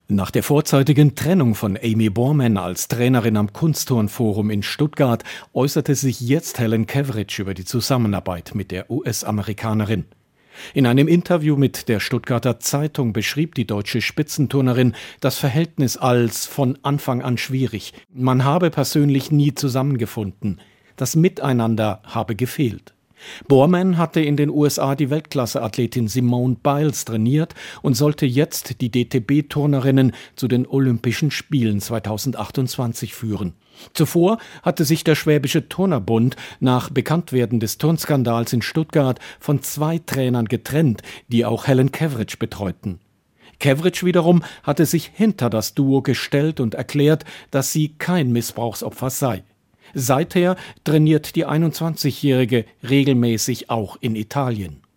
Nach der vorzeitigen Trennung von Amy Borman als Trainerin am Kunstturnforum in Stuttgart äußerte sich jetzt Helen Cavridge über die Zusammenarbeit mit der US-Amerikanerin. In einem Interview mit der Stuttgarter Zeitung beschrieb die deutsche Spitzenturnerin das Verhältnis als von Anfang an schwierig. Man habe persönlich nie zusammengefunden. Das Miteinander habe gefehlt. Borman hatte in den USA die Weltklasse-Athletin Simone Biles trainiert und sollte jetzt die DTB-Turnerinnen zu den Olympischen Spielen 2028 führen. Zuvor hatte sich der Schwäbische Turnerbund nach Bekanntwerden des Turnskandals in Stuttgart von 2 Trainern getrennt, die auch Helen Cavridge betreuten. Cavridge wiederum hatte sich hinter das Duo gestellt und erklärt, dass sie kein Missbrauchsopfer sei. Seither trainiert die 21-Jährige regelmäßig auch in Italien.